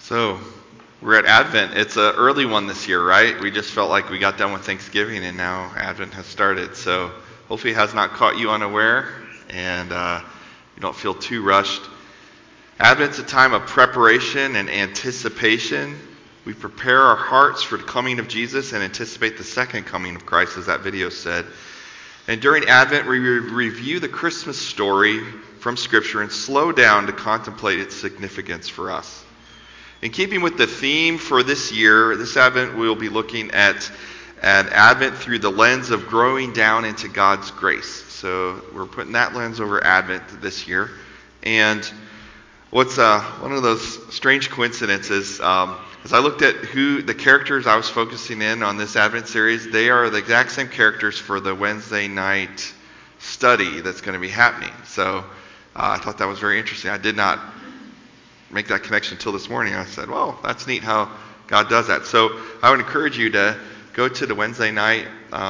So, we're at Advent. It's an early one this year, right? We just felt like we got done with Thanksgiving and now Advent has started. So, hopefully it has not caught you unaware and you don't feel too rushed. Advent's a time of preparation and anticipation. We prepare our hearts for the coming of Jesus and anticipate the second coming of Christ, as that video said. And during Advent, we review the Christmas story from Scripture and slow down to contemplate its significance for us. In keeping with the theme for this year, this Advent, we'll be looking at Advent through the lens of growing down into God's grace. So we're putting that lens over Advent this year. And what's one of those strange coincidences, as I looked at who the characters I was focusing in on this Advent series, they are the exact same characters for the Wednesday night study that's going to be happening. So I thought that was very interesting. I did not make that connection until this morning. I said, well, that's neat how God does that. So I would encourage you to go to the Wednesday night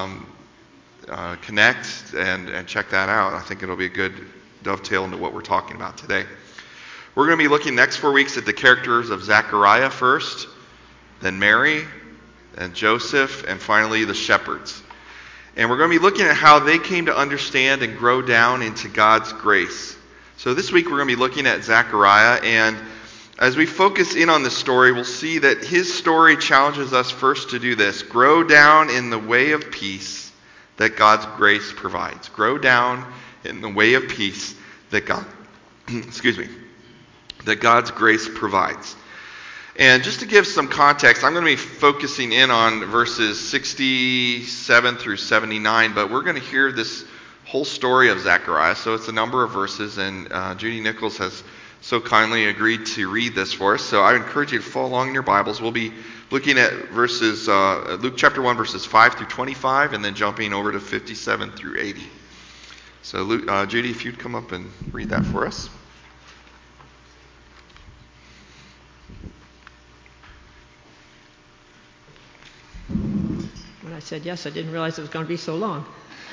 Connect and check that out. I think it'll be a good dovetail into what we're talking about today. We're going to be looking next 4 weeks at the characters of Zechariah first, then Mary, and Joseph, and finally the shepherds. And we're going to be looking at how they came to understand and grow down into God's grace. So this week we're going to be looking at Zechariah, and as we focus in on this story, we'll see that his story challenges us first to do this: grow down in the way of peace that God's grace provides. Grow down in the way of peace that that God's grace provides. And just to give some context, I'm going to be focusing in on verses 67 through 79, but we're going to hear this whole story of Zechariah. So it's a number of verses, and Judy Nichols has so kindly agreed to read this for us. So I encourage you to follow along in your Bibles. We'll be looking at verses, Luke chapter 1, verses 5 through 25, and then jumping over to 57 through 80. So Judy, if you'd come up and read that for us. When I said yes, I didn't realize it was going to be so long.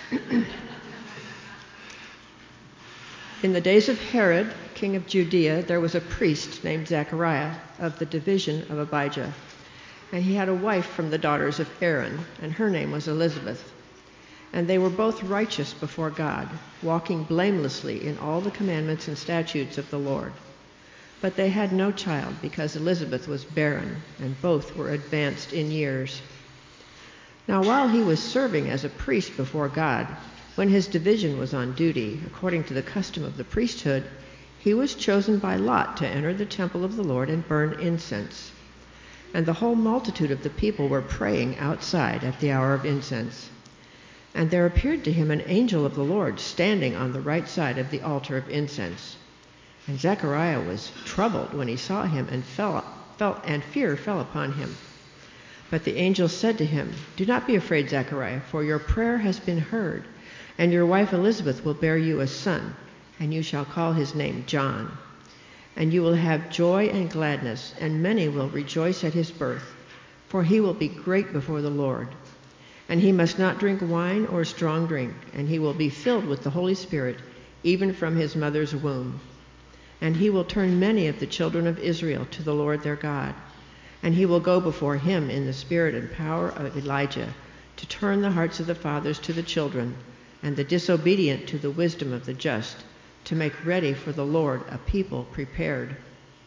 In the days of Herod, king of Judea, there was a priest named Zechariah of the division of Abijah. And he had a wife from the daughters of Aaron, and her name was Elizabeth. And they were both righteous before God, walking blamelessly in all the commandments and statutes of the Lord. But they had no child, because Elizabeth was barren, and both were advanced in years. Now while he was serving as a priest before God, when his division was on duty, according to the custom of the priesthood, he was chosen by lot to enter the temple of the Lord and burn incense. And the whole multitude of the people were praying outside at the hour of incense. And there appeared to him an angel of the Lord standing on the right side of the altar of incense. And Zechariah was troubled when he saw him, and fear fell upon him. But the angel said to him, "Do not be afraid, Zechariah, for your prayer has been heard. And your wife Elizabeth will bear you a son, and you shall call his name John. And you will have joy and gladness, and many will rejoice at his birth, for he will be great before the Lord. And he must not drink wine or strong drink, and he will be filled with the Holy Spirit, even from his mother's womb. And he will turn many of the children of Israel to the Lord their God. And he will go before him in the spirit and power of Elijah, to turn the hearts of the fathers to the children, and the disobedient to the wisdom of the just, to make ready for the Lord a people prepared."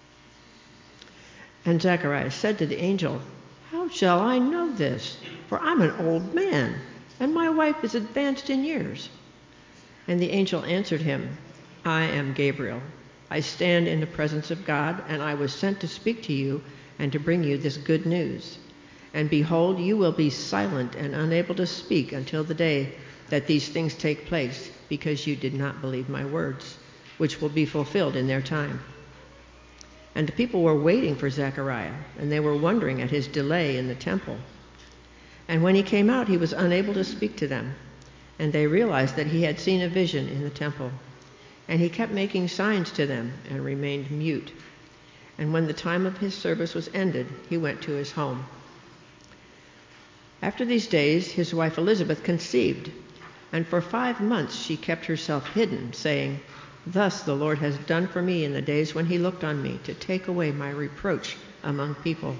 And Zechariah said to the angel, "How shall I know this? For I'm an old man, and my wife is advanced in years." And the angel answered him, "I am Gabriel. I stand in the presence of God, and I was sent to speak to you and to bring you this good news. And behold, you will be silent and unable to speak until the day that these things take place, because you did not believe my words, which will be fulfilled in their time." And the people were waiting for Zechariah, and they were wondering at his delay in the temple. And when he came out, he was unable to speak to them, and they realized that he had seen a vision in the temple. And he kept making signs to them and remained mute. And when the time of his service was ended, he went to his home. After these days, his wife Elizabeth conceived, and for 5 months she kept herself hidden, saying, Thus the Lord has done for me in the days when he looked on me to take away my reproach among people."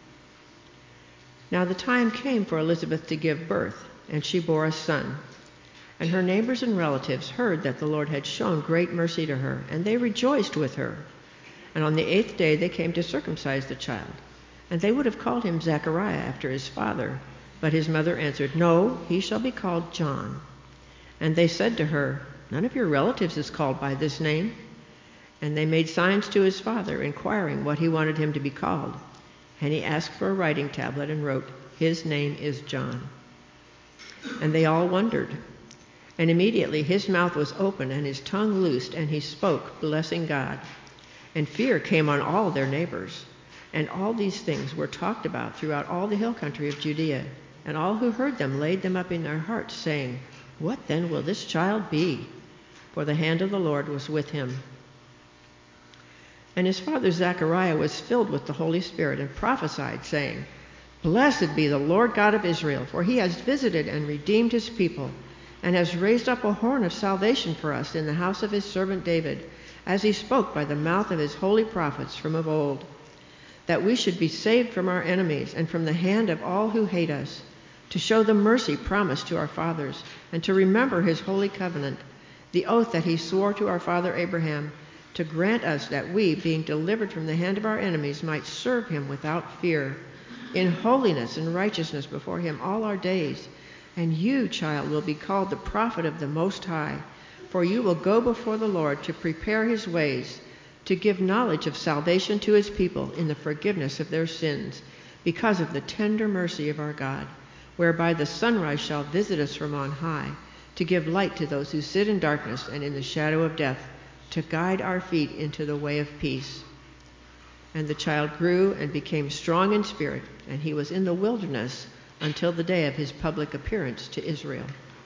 Now the time came for Elizabeth to give birth, and she bore a son. And her neighbors and relatives heard that the Lord had shown great mercy to her, and they rejoiced with her. And on the 8th day they came to circumcise the child. And they would have called him Zechariah after his father. But his mother answered, "No, he shall be called John." And they said to her, "None of your relatives is called by this name." And they made signs to his father, inquiring what he wanted him to be called. And he asked for a writing tablet and wrote, "His name is John." And they all wondered. And immediately his mouth was opened and his tongue loosed, and he spoke, blessing God. And fear came on all their neighbors. And all these things were talked about throughout all the hill country of Judea. And all who heard them laid them up in their hearts, saying, "What then will this child be?" For the hand of the Lord was with him. And his father Zechariah was filled with the Holy Spirit and prophesied, saying, "Blessed be the Lord God of Israel, for he has visited and redeemed his people, and has raised up a horn of salvation for us in the house of his servant David, as he spoke by the mouth of his holy prophets from of old, that we should be saved from our enemies and from the hand of all who hate us, to show the mercy promised to our fathers, and to remember his holy covenant, the oath that he swore to our father Abraham, to grant us that we, being delivered from the hand of our enemies, might serve him without fear, in holiness and righteousness before him all our days. And you, child, will be called the prophet of the Most High, for you will go before the Lord to prepare his ways, to give knowledge of salvation to his people in the forgiveness of their sins, because of the tender mercy of our God, whereby the sunrise shall visit us from on high, to give light to those who sit in darkness and in the shadow of death, to guide our feet into the way of peace." And the child grew and became strong in spirit, and he was in the wilderness until the day of his public appearance to Israel.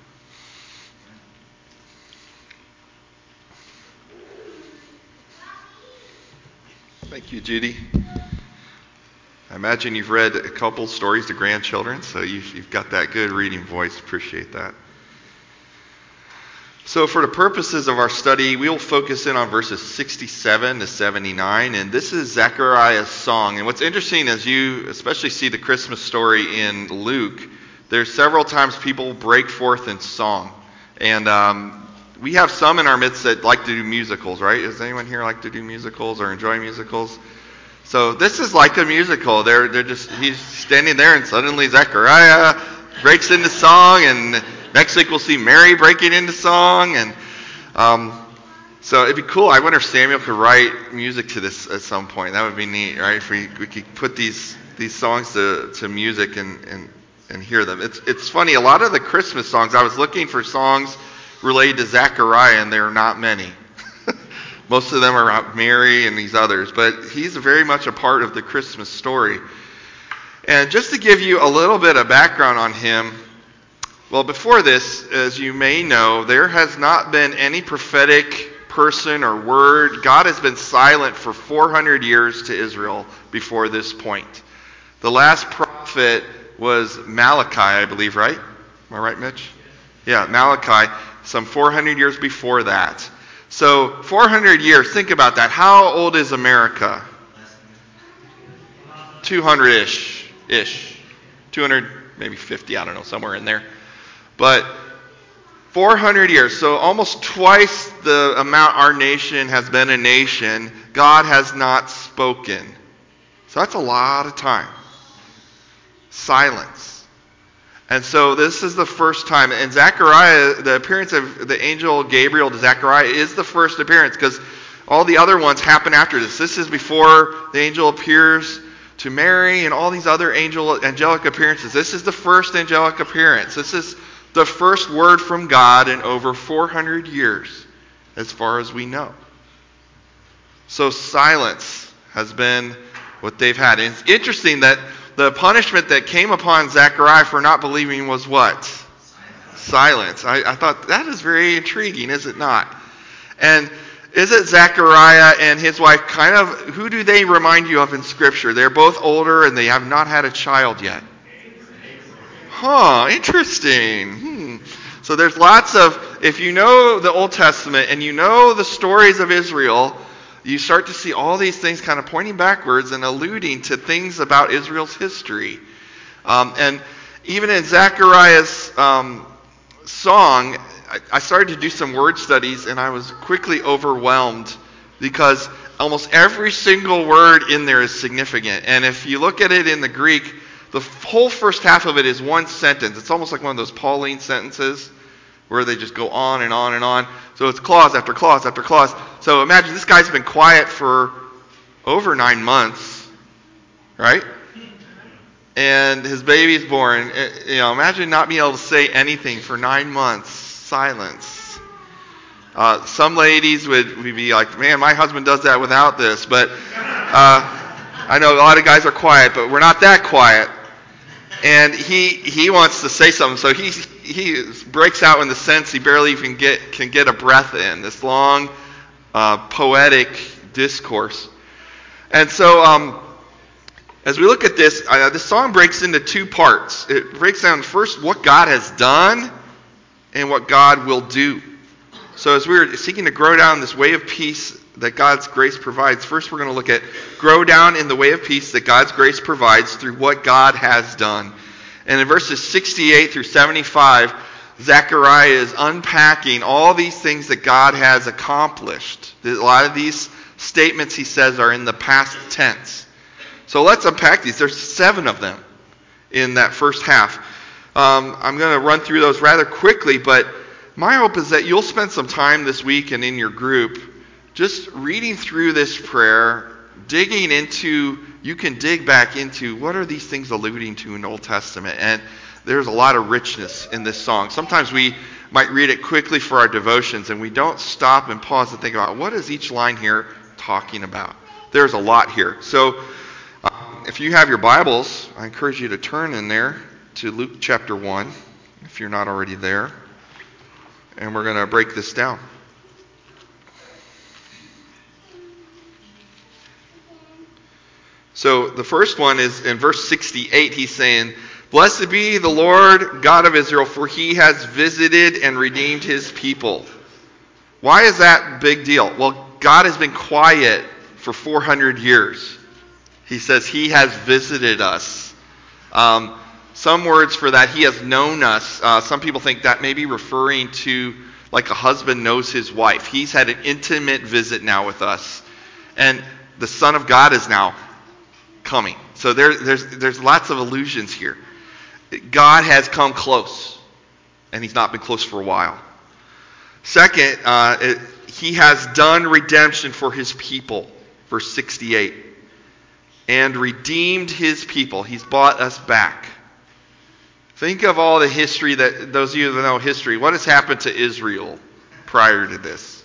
Thank you, Judy. I imagine you've read a couple stories to grandchildren, so you've got that good reading voice. Appreciate that. So for the purposes of our study, we will focus in on verses 67 to 79, and this is Zechariah's song. And what's interesting is you especially see the Christmas story in Luke, there's several times people break forth in song. And we have some in our midst that like to do musicals, right? Does anyone here like to do musicals or enjoy musicals? So this is like a musical. He's standing there and suddenly Zechariah breaks into song, and next week we'll see Mary breaking into song. And so it'd be cool. I wonder if Samuel could write music to this at some point. That would be neat, right? If we could put these songs to music and hear them. It's funny, a lot of the Christmas songs, I was looking for songs related to Zechariah, and there are not many. Most of them are about Mary and these others, but he's very much a part of the Christmas story. And just to give you a little bit of background on him, well, before this, as you may know, there has not been any prophetic person or word. God has been silent for 400 years to Israel before this point. The last prophet was Malachi, I believe, right? Am I right, Mitch? Yeah, Malachi, some 400 years before that. So 400 years, think about that. How old is America? 200-ish. 200, maybe 50, I don't know, somewhere in there. But 400 years, so almost twice the amount our nation has been a nation, God has not spoken. So that's a lot of time. Silence. And so this is the first time. And Zechariah, the appearance of the angel Gabriel to Zechariah is the first appearance, because all the other ones happen after this. This is before the angel appears to Mary and all these other angelic appearances. This is the first angelic appearance. This is the first word from God in over 400 years, as far as we know. So silence has been what they've had. And it's interesting that the punishment that came upon Zechariah for not believing was what? Silence. I thought that is very intriguing, is it not? And is it Zechariah and his wife who do they remind you of in Scripture? They're both older and they have not had a child yet. Interesting. So there's lots of if you know the Old Testament and you know the stories of Israel, you start to see all these things kind of pointing backwards and alluding to things about Israel's history. And even in Zechariah's song, I started to do some word studies, and I was quickly overwhelmed because almost every single word in there is significant. And if you look at it in the Greek, the whole first half of it is one sentence. It's almost like one of those Pauline sentences where they just go on and on and on. So it's clause after clause after clause. So imagine this guy's been quiet for over 9 months, right? And his baby's born. Imagine not being able to say anything for 9 months. Silence. Some ladies would be like, man, my husband does that without this. But I know a lot of guys are quiet, but we're not that quiet. And he wants to say something, so he breaks out in the sense he barely even can get a breath in. This long, poetic discourse. And so, as we look at this, this song breaks into two parts. It breaks down first what God has done and what God will do. So as we're seeking to grow down this way of peace that God's grace provides, first we're going to look at grow down in the way of peace that God's grace provides through what God has done. And in verses 68 through 75, Zechariah is unpacking all these things that God has accomplished. A lot of these statements he says are in the past tense. So let's unpack these. There's 7 of them in that first half. I'm going to run through those rather quickly, but my hope is that you'll spend some time this week and in your group just reading through this prayer, you can dig back into what are these things alluding to in the Old Testament. And there's a lot of richness in this song. Sometimes we might read it quickly for our devotions and we don't stop and pause and think about what is each line here talking about. There's a lot here. So if you have your Bibles, I encourage you to turn in there to Luke chapter 1, if you're not already there. And we're going to break this down. So the first one is in verse 68. He's saying, "Blessed be the Lord God of Israel, for he has visited and redeemed his people." Why is that big deal? Well, God has been quiet for 400 years. He says he has visited us. Some words for that, he has known us. Some people think that may be referring to like a husband knows his wife. He's had an intimate visit now with us. And the Son of God is now coming. So there's lots of allusions here. God has come close. And he's not been close for a while. Second, he has done redemption for his people. Verse 68. And redeemed his people. He's bought us back. Think of all the history that, those of you that know history, what has happened to Israel prior to this?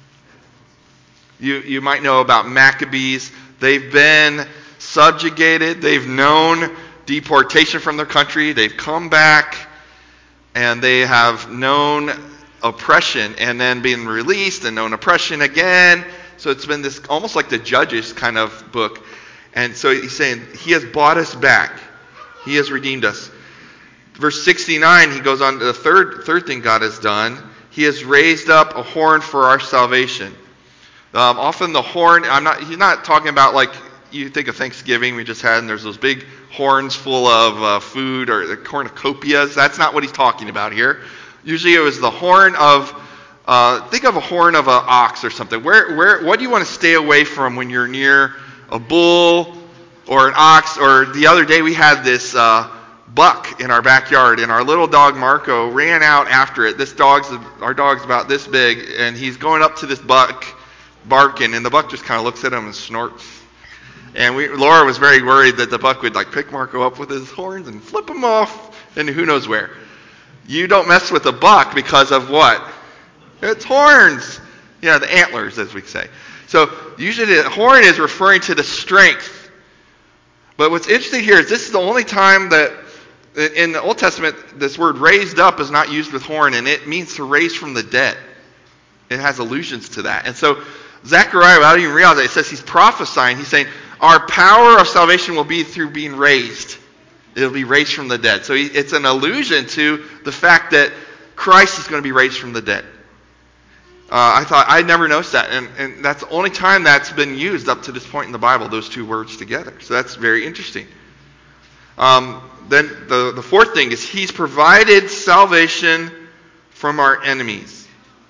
You might know about Maccabees. They've been subjugated. They've known deportation from their country. They've come back and they have known oppression and then been released and known oppression again. So it's been this almost like the Judges kind of book. And so he's saying he has bought us back. He has redeemed us. Verse 69, he goes on to the third thing God has done. He has raised up a horn for our salvation. Often the horn, he's not talking about like you think of Thanksgiving we just had, and there's those big horns full of food or the cornucopias. That's not what he's talking about here. Usually it was the horn of, think of a horn of an ox or something. What do you want to stay away from when you're near a bull or an ox? Or the other day we had this buck in our backyard, and our little dog Marco ran out after it. Our dog's about this big, and he's going up to this buck, barking, and the buck just kind of looks at him and snorts. And Laura was very worried that the buck would like pick Marco up with his horns and flip him off into who knows where. You don't mess with a buck because of what? It's horns. Yeah, the antlers, as we say. So usually the horn is referring to the strength. But what's interesting here is this is the only time that in the Old Testament this word raised up is not used with horn, and it means to raise from the dead. It has allusions to that. And so Zechariah, without even realizing it, says he's prophesying. He's saying our power of salvation will be through being raised. It'll be raised from the dead. So it's an allusion to the fact that Christ is going to be raised from the dead. I thought I'd never noticed that, and that's the only time that's been used up to this point in the Bible, those two words together. So that's very interesting. Then the fourth thing is he's provided salvation from our enemies.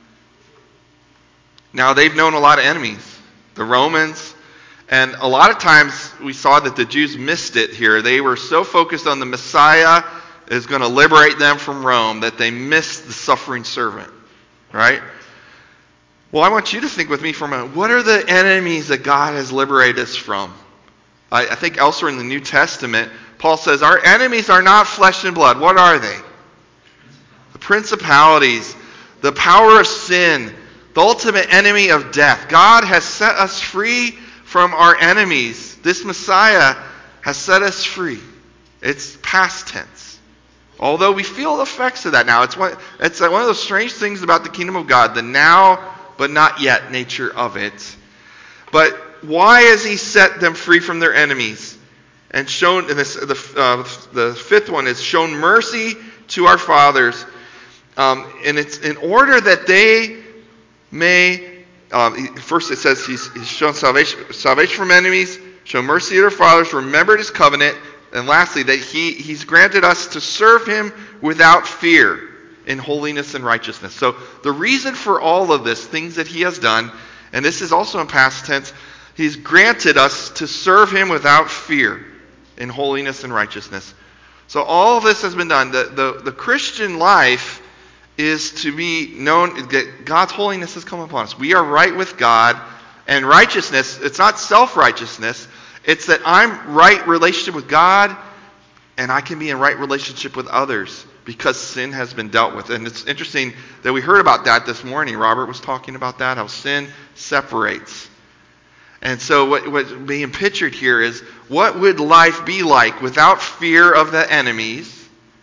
Now, they've known a lot of enemies, the Romans, and a lot of times we saw that the Jews missed it here. They were so focused on the Messiah is going to liberate them from Rome that they missed the suffering servant, right? Well, I want you to think with me for a moment. What are the enemies that God has liberated us from? I think elsewhere in the New Testament, Paul says, our enemies are not flesh and blood. What are they? The principalities, the power of sin, the ultimate enemy of death. God has set us free from our enemies. This Messiah has set us free. It's past tense. Although we feel the effects of that now. It's one of those strange things about the kingdom of God, the now but not yet nature of it. But why has he set them free from their enemies? And shown, and the fifth one is shown mercy to our fathers. And it's in order that they may, first it says he's shown salvation from enemies, shown mercy to our fathers, remembered his covenant, and lastly, that he's granted us to serve him without fear in holiness and righteousness. So the reason for all of this, things that he has done, and this is also in past tense, he's granted us to serve him without fear in holiness and righteousness. So all of this has been done. The Christian life is to be known that God's holiness has come upon us. We are right with God, and righteousness, it's not self-righteousness. It's that I'm right relationship with God, and I can be in right relationship with others because sin has been dealt with. And it's interesting that we heard about that this morning. Robert was talking about that, how sin separates. And so what's being pictured here is, what would life be like without fear of the enemies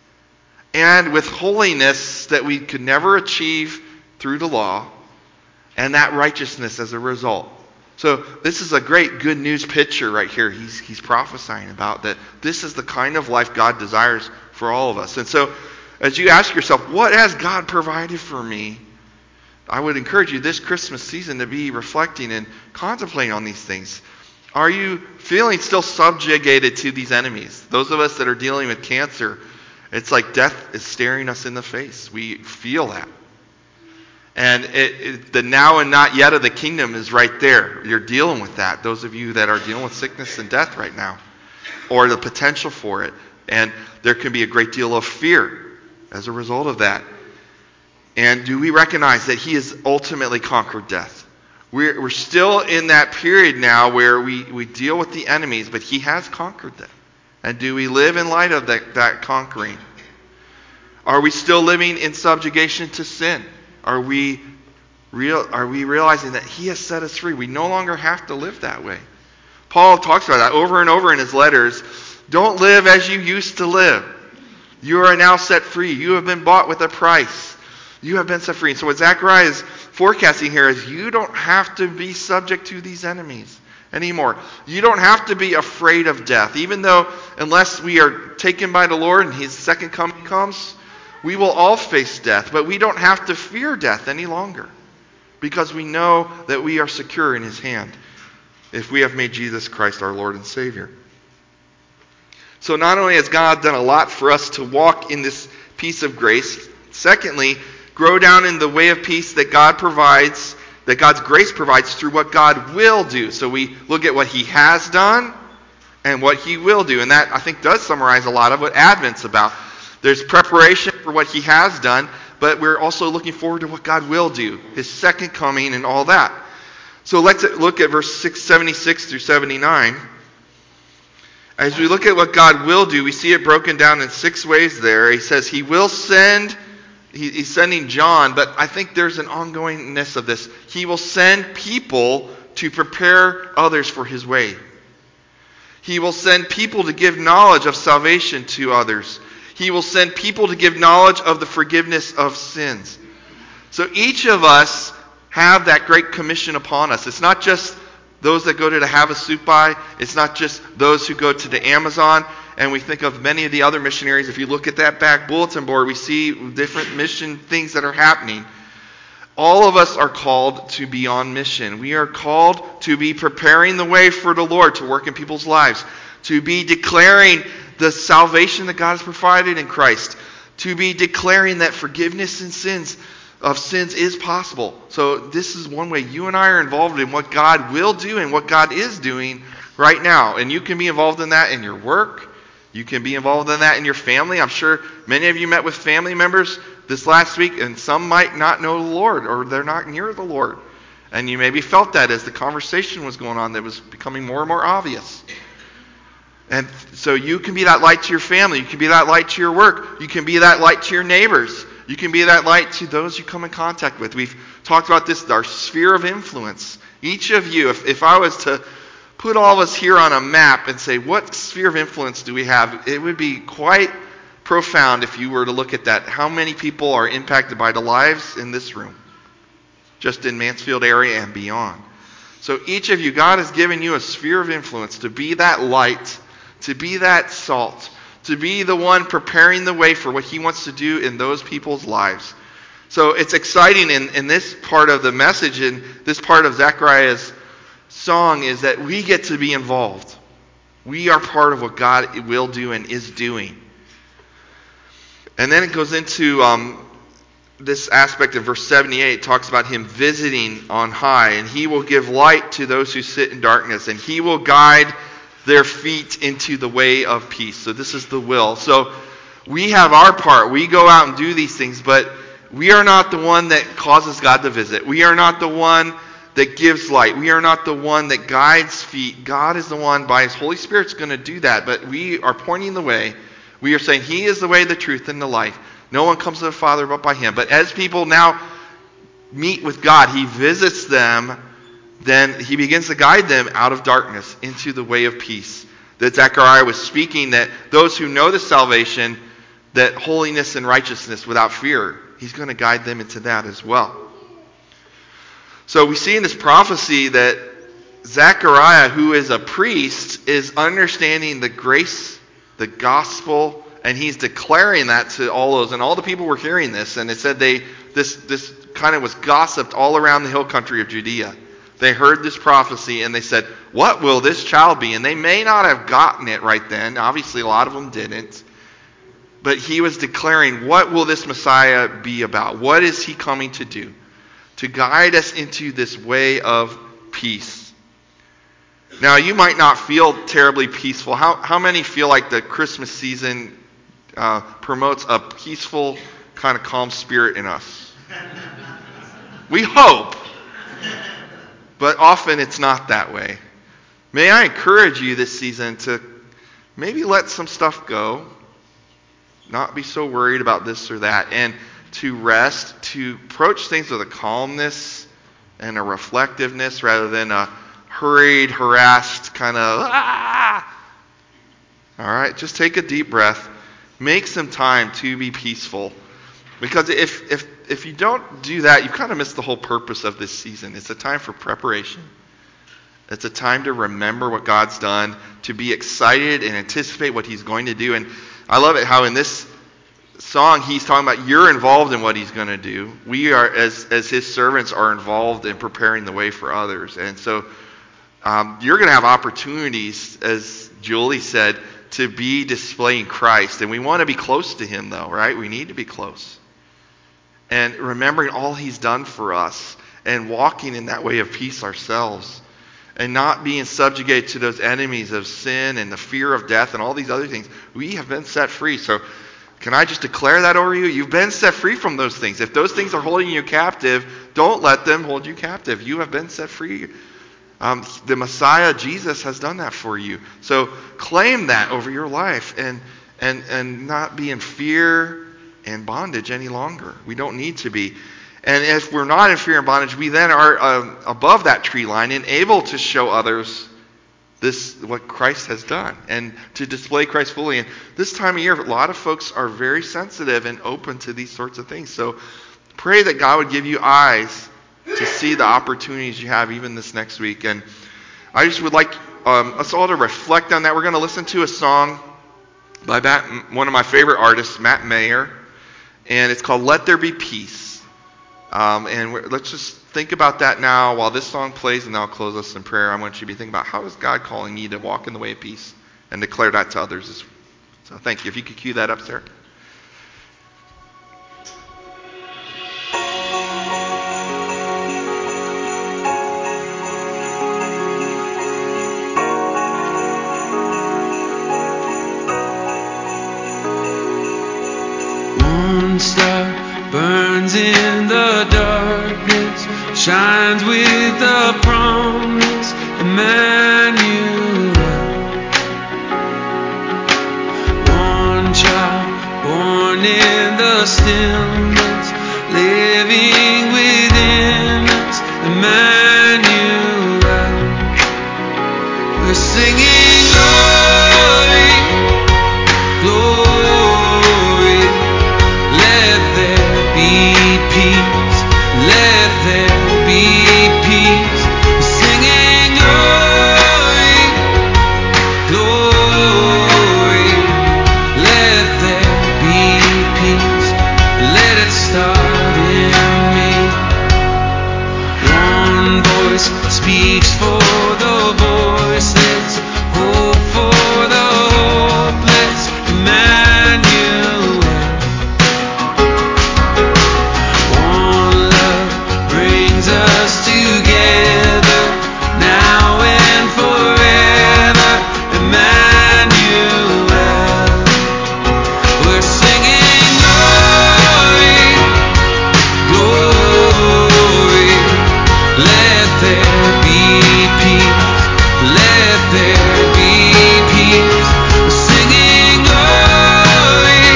and with holiness that we could never achieve through the law and that righteousness as a result? So this is a great good news picture right here. He's prophesying about that this is the kind of life God desires for all of us. And so as you ask yourself, what has God provided for me? I would encourage you this Christmas season to be reflecting and contemplating on these things. Are you feeling still subjugated to these enemies? Those of us that are dealing with cancer, it's like death is staring us in the face. We feel that. And the now and not yet of the kingdom is right there. You're dealing with that. Those of you that are dealing with sickness and death right now, or the potential for it. And there can be a great deal of fear as a result of that. And do we recognize that he has ultimately conquered death? We're still in that period now where we deal with the enemies, but he has conquered them. And do we live in light of that conquering? Are we still living in subjugation to sin? Are we realizing that he has set us free? We no longer have to live that way. Paul talks about that over and over in his letters. Don't live as you used to live. You are now set free. You have been bought with a price. You have been set free. And so what Zechariah is forecasting here is you don't have to be subject to these enemies anymore. You don't have to be afraid of death. Even though unless we are taken by the Lord and his second coming comes, we will all face death. But we don't have to fear death any longer because we know that we are secure in his hand if we have made Jesus Christ our Lord and Savior. So not only has God done a lot for us to walk in this peace of grace, secondly, grow down in the way of peace that God provides, that God's grace provides through what God will do. So we look at what he has done and what he will do. And that, I think, does summarize a lot of what Advent's about. There's preparation for what he has done, but we're also looking forward to what God will do, his second coming and all that. So let's look at verse 76 through 79. As we look at what God will do, we see it broken down in 6 ways there. He says he will send, he's sending John, but I think there's an ongoingness of this. He will send people to prepare others for his way. He will send people to give knowledge of salvation to others. He will send people to give knowledge of the forgiveness of sins. So each of us have that great commission upon us. It's not just those that go to the Havasupai. It's not just those who go to the Amazon. And we think of many of the other missionaries. If you look at that back bulletin board, we see different mission things that are happening. All of us are called to be on mission. We are called to be preparing the way for the Lord to work in people's lives, to be declaring the salvation that God has provided in Christ, to be declaring that forgiveness of sins is possible. So this is one way you and I are involved in what God will do and what God is doing right now. And you can be involved in that in your work. You can be involved in that in your family. I'm sure many of you met with family members this last week, and some might not know the Lord, or they're not near the Lord. And you maybe felt that as the conversation was going on, that was becoming more and more obvious. And so you can be that light to your family. You can be that light to your work. You can be that light to your neighbors. You can be that light to those you come in contact with. We've talked about this, our sphere of influence. Each of you, if I was to put all of us here on a map and say, what sphere of influence do we have? It would be quite profound if you were to look at that. How many people are impacted by the lives in this room? Just in Mansfield area and beyond. So each of you, God has given you a sphere of influence to be that light, to be that salt, to be the one preparing the way for what He wants to do in those people's lives. So it's exciting in this part of the message, in this part of Zechariah's song, is that we get to be involved. We are part of what God will do and is doing. And then it goes into this aspect of verse 78. It talks about Him visiting on high, and He will give light to those who sit in darkness, and He will guide their feet into the way of peace. So this is the will. So we have our part. We go out and do these things, but we are not the one that causes God to visit. We are not the one that gives light. We are not the one that guides feet. God is the one by His Holy Spirit's going to do that, but we are pointing the way. We are saying He is the way, the truth, and the life. No one comes to the Father but by Him. But as people now meet with God, He visits them, then He begins to guide them out of darkness into the way of peace. That Zechariah was speaking, that those who know the salvation, that holiness and righteousness without fear, He's going to guide them into that as well. So we see in this prophecy that Zechariah, who is a priest, is understanding the grace, the gospel, and he's declaring that to all those. And all the people were hearing this, and it said this kind of was gossiped all around the hill country of Judea. They heard this prophecy, and they said, what will this child be? And they may not have gotten it right then. Obviously, a lot of them didn't. But he was declaring, what will this Messiah be about? What is He coming to do? To guide us into this way of peace. Now, you might not feel terribly peaceful. How many feel like the Christmas season promotes a peaceful, kind of calm spirit in us? We hope. But often it's not that way. May I encourage you this season to maybe let some stuff go. Not be so worried about this or that. And to rest, to approach things with a calmness and a reflectiveness rather than a hurried, harassed kind of, All right, just take a deep breath. Make some time to be peaceful. Because if you don't do that, you've kind of missed the whole purpose of this season. It's a time for preparation. It's a time to remember what God's done, to be excited and anticipate what He's going to do. And I love it how in this song He's talking about you're involved in what He's going to do. We are, as His servants, are involved in preparing the way for others. And so you're going to have opportunities, as Julie said, to be displaying Christ. And we want to be close to Him, though, right? We need to be close. And remembering all He's done for us and walking in that way of peace ourselves. And not being subjugated to those enemies of sin and the fear of death and all these other things. We have been set free. So can I just declare that over you? You've been set free from those things. If those things are holding you captive, don't let them hold you captive. You have been set free. The Messiah, Jesus, has done that for you. So claim that over your life and not be in fear and bondage any longer. We don't need to be. And if we're not in fear and bondage, we then are above that tree line and able to show others what Christ has done and to display Christ fully. And this time of year, a lot of folks are very sensitive and open to these sorts of things. So pray that God would give you eyes to see the opportunities you have even this next week. And I just would like us all to reflect on that. We're going to listen to a song by one of my favorite artists, Matt Mayer, and it's called Let There Be Peace. Let's just think about that now while this song plays, and then I'll close us in prayer. I want you to be thinking about, how is God calling you to walk in the way of peace and declare that to others. So thank you. If you could cue that up, Sarah. One star burns in the darkness, shines with the promise, Emmanuel. One child born in the stillness, living within us, Emmanuel. We're singing glory, glory. Let there be peace. Let there be peace. We're singing glory, glory. Let there be peace. Let it start in me. One voice speaks for the voiceless, hope for the hopeless, Emmanuel. One love brings us together, now and forever, Emmanuel. We're singing glory, glory. Let there be peace. Let there be peace. We're singing glory,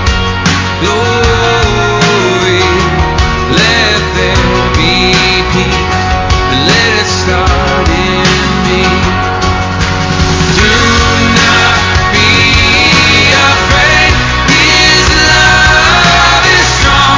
glory. Let there be peace. Let it start in me. Do not be afraid. His love is strong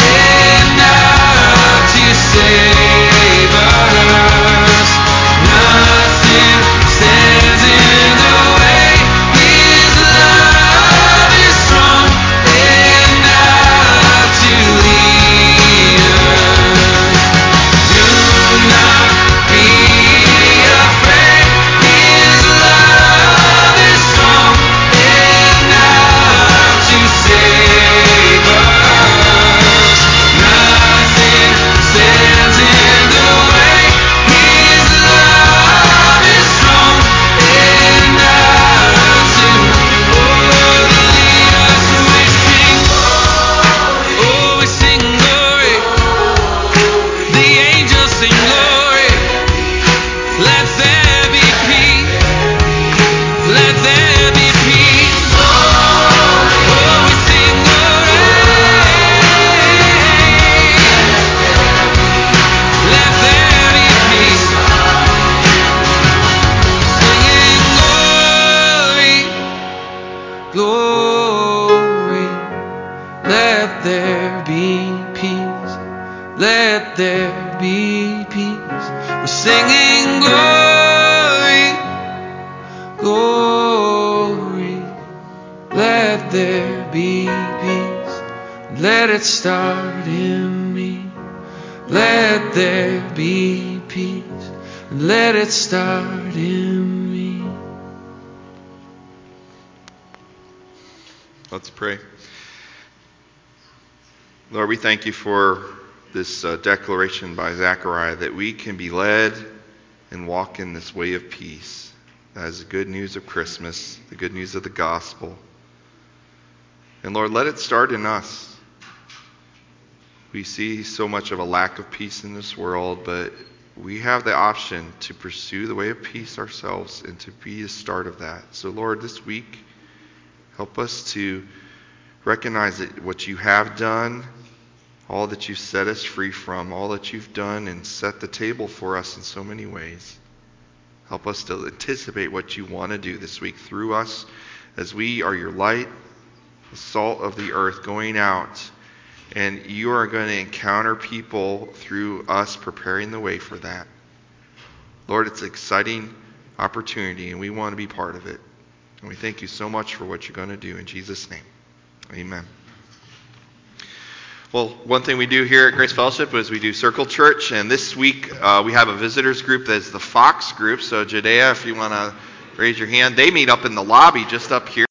enough to save us. Nothing stands in the way. His love is strong enough to lead us. Do not be afraid. His love is strong enough to save us. Nothing stands in the way. His love is strong enough to lead us. We sing glory. The angels sing glory. Let there be peace. Let there be peace. We sing glory. Let there be peace. Singing glory, glory. Let there be peace. Let there be peace. We're singing glory, glory. Let there be peace. Let it start in me. Let there be peace. Let it start in me. Let's pray. Lord, we thank you for this declaration by Zechariah that we can be led and walk in this way of peace. That is the good news of Christmas, the good news of the gospel. And Lord, let it start in us. We see so much of a lack of peace in this world, but we have the option to pursue the way of peace ourselves and to be the start of that. So Lord, this week, help us to recognize that what you have done, all that you've set us free from, all that you've done and set the table for us in so many ways. Help us to anticipate what you want to do this week through us as we are your light, the salt of the earth going out. And you are going to encounter people through us preparing the way for that. Lord, it's an exciting opportunity, and we want to be part of it. And we thank you so much for what you're going to do. In Jesus' name, amen. Well, one thing we do here at Grace Fellowship is we do Circle Church, and this week we have a visitors group that's the Fox group. So, Judea, if you want to raise your hand, they meet up in the lobby just up here.